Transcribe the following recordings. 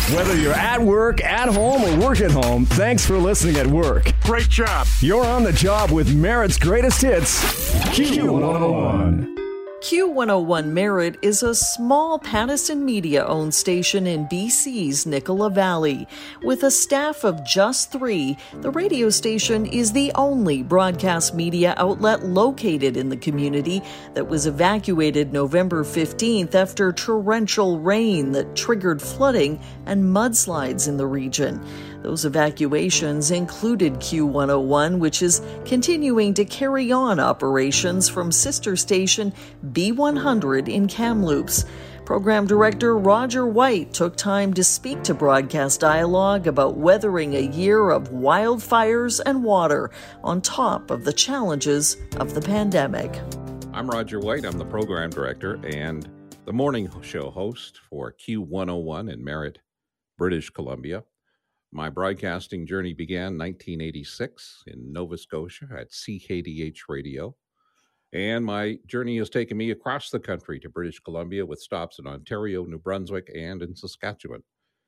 Whether you're at work, at home, or work at home, thanks for listening at work. Great job. You're on the job with Merritt's greatest hits, Q101. Q101 Merritt is a small Pattison Media-owned station in BC's Nicola Valley. With a staff of just 3, the radio station is the only broadcast media outlet located in the community that was evacuated November 15th after torrential rain that triggered flooding and mudslides in the region. Those evacuations included Q101, which is continuing to carry on operations from sister station B100 in Kamloops. Program Director Roger White took time to speak to Broadcast Dialogue about weathering a year of wildfires and water on top of the challenges of the pandemic. I'm Roger White. I'm the Program Director and the morning show host for Q101 in Merritt, British Columbia. My broadcasting journey began in 1986 in Nova Scotia at CKDH Radio, and my journey has taken me across the country to British Columbia with stops in Ontario, New Brunswick, and in Saskatchewan.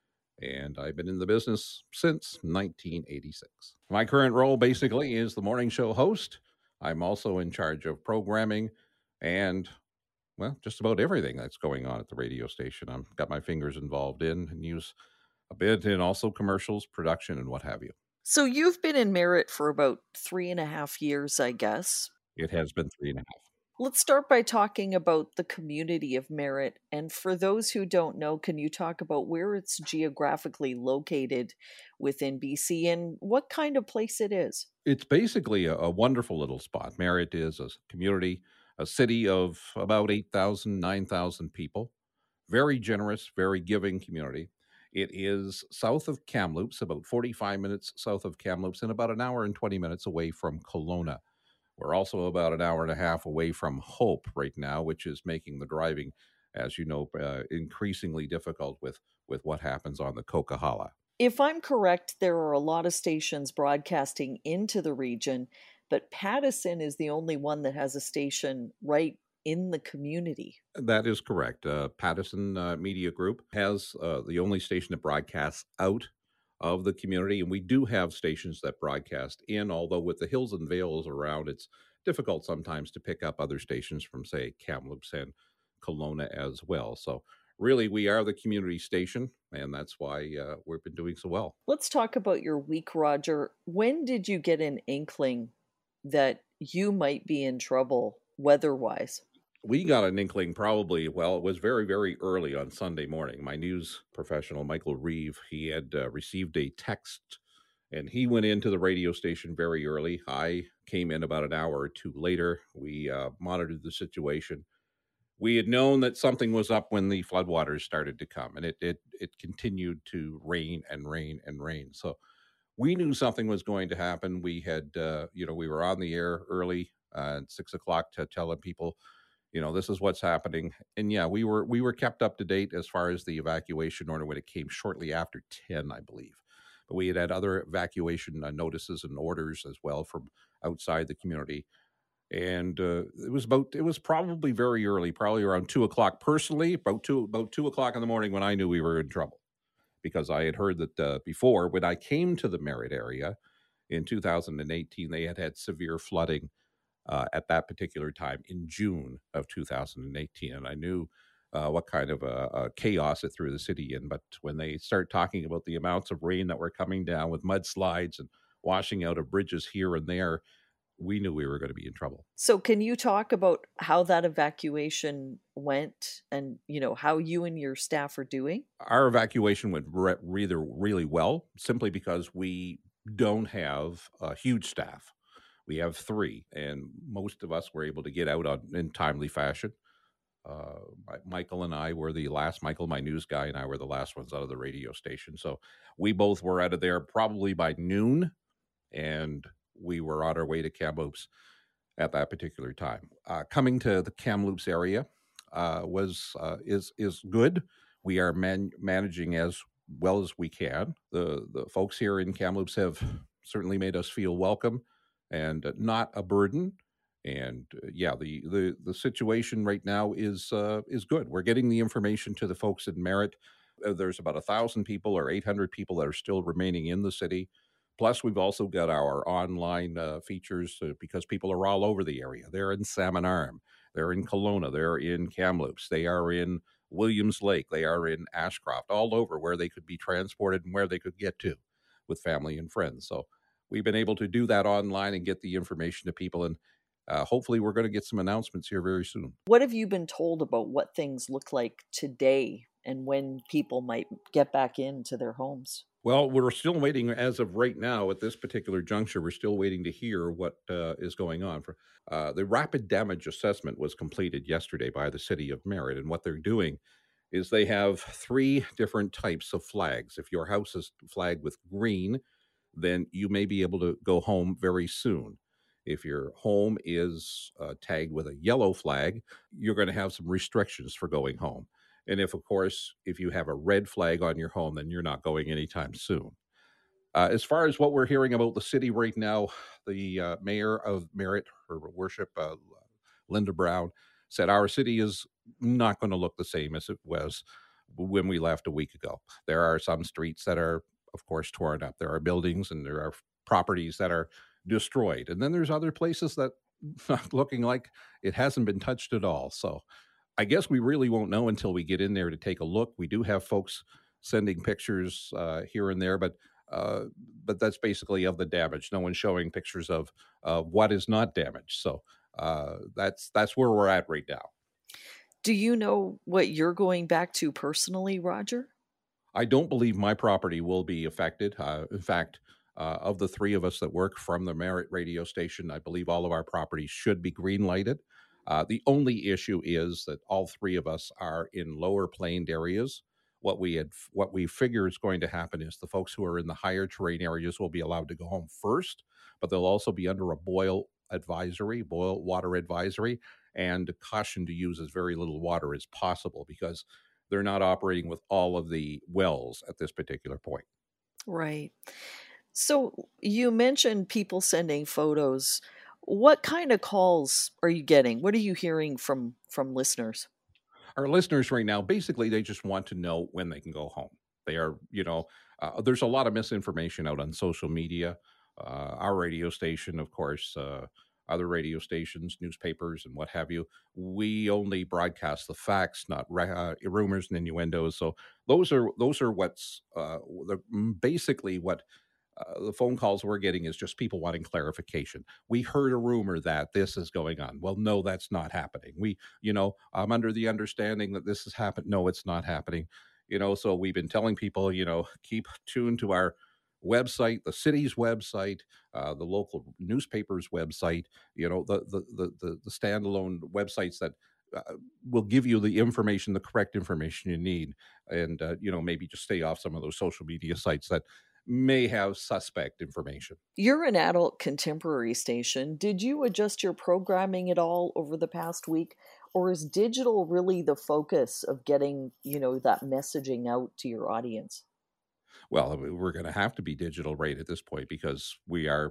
And I've been in the business since 1986. My current role basically is the morning show host. I'm also in charge of programming and, well, just about everything that's going on at the radio station. I've got my fingers involved in and use a bit in also commercials, production, and what have you. So you've been in Merritt for about 3.5 years, I guess. It has been 3.5. Let's start by talking about the community of Merritt. And for those who don't know, can you talk about where it's geographically located within BC and what kind of place it is? It's basically a wonderful little spot. Merritt is a community, a city of about 8,000, 9,000 people. Very generous, very giving community. It is south of Kamloops, about 45 minutes south of Kamloops, and about an hour and 20 minutes away from Kelowna. We're also about an hour and a half away from Hope right now, which is making the driving, as you know, increasingly difficult with what happens on the Coquihalla. If I'm correct, there are a lot of stations broadcasting into the region, but Pattison is the only one that has a station right in the community. That is correct. Pattison Media Group has the only station that broadcasts out of the community, and we do have stations that broadcast in, although with the hills and vales around, it's difficult sometimes to pick up other stations from, say, Kamloops and Kelowna as well. So really, we are the community station, and that's why we've been doing so well. Let's talk about your week, Roger. When did you get an inkling that you might be in trouble weather-wise? We got an inkling probably, well, it was very, very early on Sunday morning. My news professional, Michael Reeve, he had received a text, and he went into the radio station very early. I came in about an hour or two later. We monitored the situation. We had known that something was up when the floodwaters started to come, and it continued to rain and rain and rain. So we knew something was going to happen. We had, we were on the air early at 6 o'clock to telling people, this is what's happening. And yeah, we were kept up to date as far as the evacuation order when it came shortly after 10, I believe. But we had other evacuation notices and orders as well from outside the community. And it was probably very early, probably around 2 o'clock personally, about 2 o'clock in the morning when I knew we were in trouble. Because I had heard that before, when I came to the Merritt area in 2018, they had severe flooding at that particular time in June of 2018. And I knew what kind of a chaos it threw the city in. But when they start talking about the amounts of rain that were coming down with mudslides and washing out of bridges here and there, we knew we were going to be in trouble. So can you talk about how that evacuation went and, how you and your staff are doing? Our evacuation went really well, simply because we don't have a huge staff. We have 3, and most of us were able to get out in timely fashion. Michael and I were the last, Michael, my news guy, and I were the last ones out of the radio station. So we both were out of there probably by noon, and we were on our way to Kamloops at that particular time. Coming to the Kamloops area is good. We are managing as well as we can. The folks here in Kamloops have certainly made us feel welcome and not a burden. And the situation right now is good. We're getting the information to the folks in Merritt There's about 1,000 people or 800 people that are still remaining in the city. Plus, we've also got our online features because people are all over the area. They're in Salmon Arm, they're in Kelowna, they're in Kamloops, they are in Williams Lake, they are in Ashcroft, all over where they could be transported and where they could get to with family and friends. So we've been able to do that online and get the information to people. And hopefully, we're going to get some announcements here very soon. What have you been told about what things look like today and when people might get back into their homes? Well, we're still waiting as of right now at this particular juncture. We're still waiting to hear what is going on. For the rapid damage assessment was completed yesterday by the city of Merritt, and what they're doing is they have 3 different types of flags. If your house is flagged with green, then you may be able to go home very soon. If your home is tagged with a yellow flag, you're going to have some restrictions for going home. And if, of course, if you have a red flag on your home, then you're not going anytime soon. As far as what we're hearing about the city right now, the mayor of Merritt, her worship, Linda Brown, said our city is not going to look the same as it was when we left a week ago. There are some streets that are, of course, torn up. There are buildings and there are properties that are destroyed. And then there's other places that not looking like it hasn't been touched at all. So I guess we really won't know until we get in there to take a look. We do have folks sending pictures here and there, but that's basically of the damage. No one's showing pictures of what is not damaged. So that's where we're at right now. Do you know what you're going back to personally, Roger? I don't believe my property will be affected. In fact, of the 3 of us that work from the Merritt radio station, I believe all of our properties should be green lighted. The only issue is that all 3 of us are in lower planed areas. What we figure is going to happen is the folks who are in the higher terrain areas will be allowed to go home first, but they'll also be under a boil water advisory, and caution to use as very little water as possible because they're not operating with all of the wells at this particular point. Right. So you mentioned people sending photos. What kind of calls are you getting? What are you hearing from listeners? Our listeners right now, basically, they just want to know when they can go home. They are, there's a lot of misinformation out on social media. Our radio station, of course, other radio stations, newspapers, and what have you. We only broadcast the facts, not rumors and innuendos. So those are what's basically what the phone calls we're getting is just people wanting clarification. We heard a rumor that this is going on. Well, no, that's not happening. I'm under the understanding that this has happened. No, it's not happening. So we've been telling people, keep tuned to our website, the city's website, the local newspaper's website, the standalone websites that will give you the information, the correct information you need. And, maybe just stay off some of those social media sites that may have suspect information. You're an adult contemporary station. Did you adjust your programming at all over the past week? Or is digital really the focus of getting, that messaging out to your audience? Well, we're going to have to be digital right at this point because we are,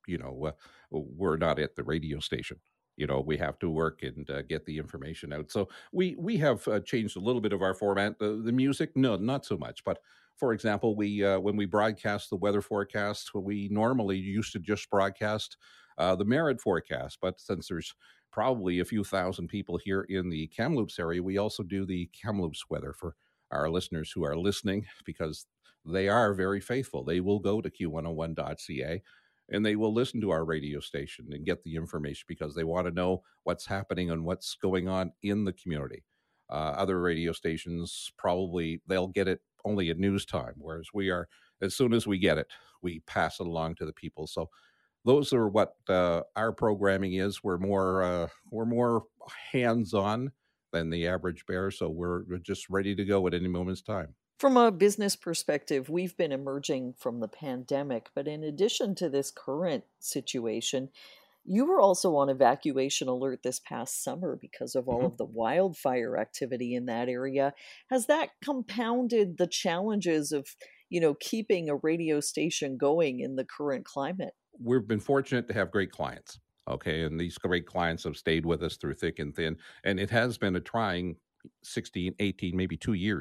we're not at the radio station. We have to work and get the information out. So we have changed a little bit of our format. The music, no, not so much. But for example, we when we broadcast the weather forecast, we normally used to just broadcast the Merritt forecast. But since there's probably a few thousand people here in the Kamloops area, we also do the Kamloops weather for our listeners who are listening because they are very faithful. They will go to q101.ca and they will listen to our radio station and get the information because they want to know what's happening and what's going on in the community. Other radio stations, probably they'll get it only at news time, whereas we are, as soon as we get it, we pass it along to the people. So those are what our programming is. We're more hands-on than the average bear, so we're just ready to go at any moment's time. From a business perspective, we've been emerging from the pandemic, but in addition to this current situation, you were also on evacuation alert this past summer because of all of the wildfire activity in that area. Has that compounded the challenges of, keeping a radio station going in the current climate? We've been fortunate to have great clients. Okay. And these great clients have stayed with us through thick and thin. And it has been a trying 16, 18, maybe 2 years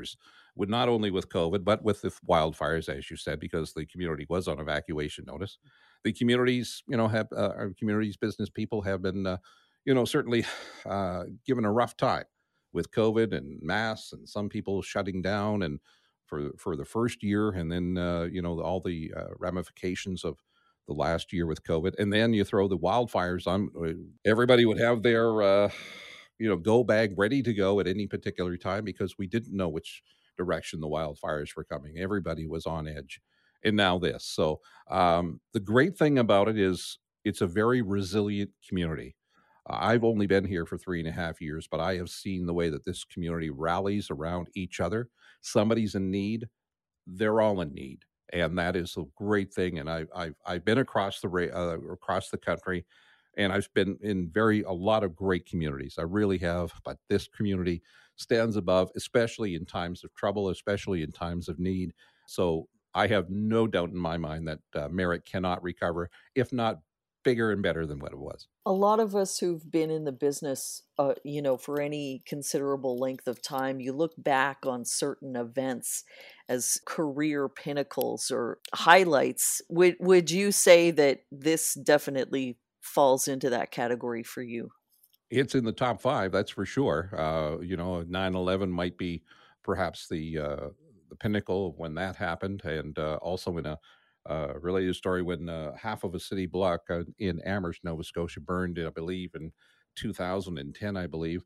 with not only with COVID, but with the wildfires, as you said, because the community was on evacuation notice. The communities, our communities, business people have been, certainly given a rough time with COVID and masks and some people shutting down and for the first year, and then all the ramifications of the last year with COVID, and then you throw the wildfires on. Everybody would have their go bag ready to go at any particular time because we didn't know which direction the wildfires were coming. Everybody was on edge, and now this. So the great thing about it is it's a very resilient community. I've only been here for 3.5 years, but I have seen the way that this community rallies around each other. Somebody's in need, they're all in need, and that is a great thing. And I've been across the country, and I've been in a lot of great communities. I really have, but this community stands above, especially in times of trouble, especially in times of need. So I have no doubt in my mind that Merritt cannot recover, if not bigger and better than what it was. A lot of us who've been in the business, for any considerable length of time, you look back on certain events as career pinnacles or highlights. Would you say that this definitely falls into that category for you? It's in the top 5, that's for sure. 9/11 might be perhaps the pinnacle of when that happened, and also in a related story when half of a city block in Amherst, Nova Scotia, burned, I believe, in 2010. I believe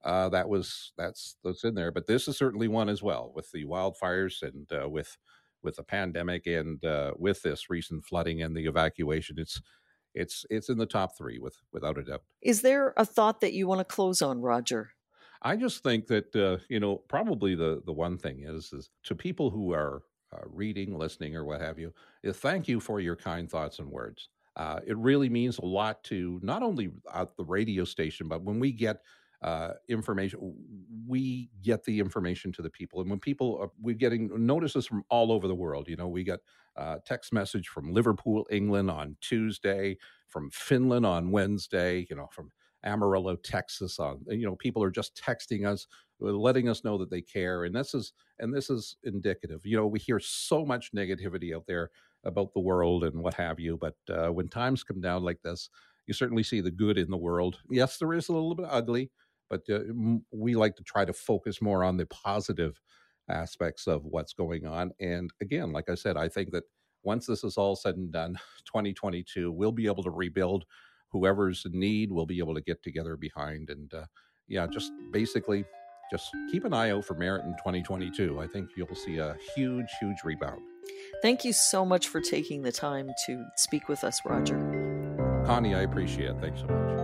that's in there. But this is certainly one as well, with the wildfires and with the pandemic and with this recent flooding and the evacuation. It's in the top 3 without a doubt. Is there a thought that you want to close on, Roger? I just think that probably the one thing is to people who are reading, listening, or what have you, is thank you for your kind thoughts and words. It really means a lot to not only at the radio station, but when we get information, we get the information to the people. And when we're getting notices from all over the world. We got text message from Liverpool, England on Tuesday, from Finland on Wednesday, from Amarillo, Texas people are just texting us, letting us know that they care. And this is indicative. We hear so much negativity out there about the world and what have you. But when times come down like this, you certainly see the good in the world. Yes, there is a little bit ugly, but we like to try to focus more on the positive aspects of what's going on. And again, like I said, I think that once this is all said and done, 2022, we'll be able to rebuild. Whoever's in need will be able to get together behind. And just basically just keep an eye out for Merritt in 2022. I think you'll see a huge, huge rebound. Thank you so much for taking the time to speak with us, Roger. Connie, I appreciate it. Thanks so much.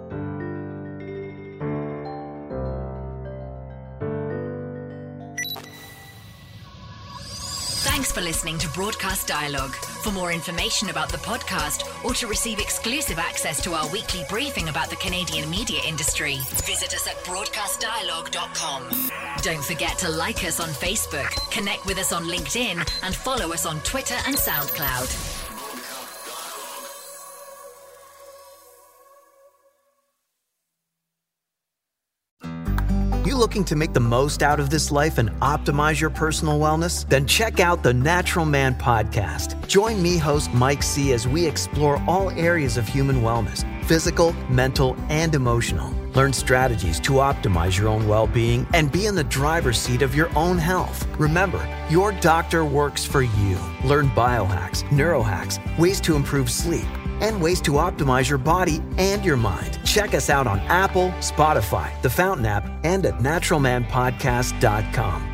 Thanks for listening to Broadcast Dialogue. For more information about the podcast or to receive exclusive access to our weekly briefing about the Canadian media industry, visit us at broadcastdialogue.com. Don't forget to like us on Facebook, connect with us on LinkedIn, and follow us on Twitter and SoundCloud. Looking to make the most out of this life and optimize your personal wellness? Then check out the Natural Man Podcast. Join me, host Mike C., as we explore all areas of human wellness, physical, mental, and emotional. Learn strategies to optimize your own well-being and be in the driver's seat of your own health. Remember, your doctor works for you. Learn biohacks, neurohacks, ways to improve sleep, and ways to optimize your body and your mind. Check us out on Apple, Spotify, the Fountain app, and at naturalmanpodcast.com.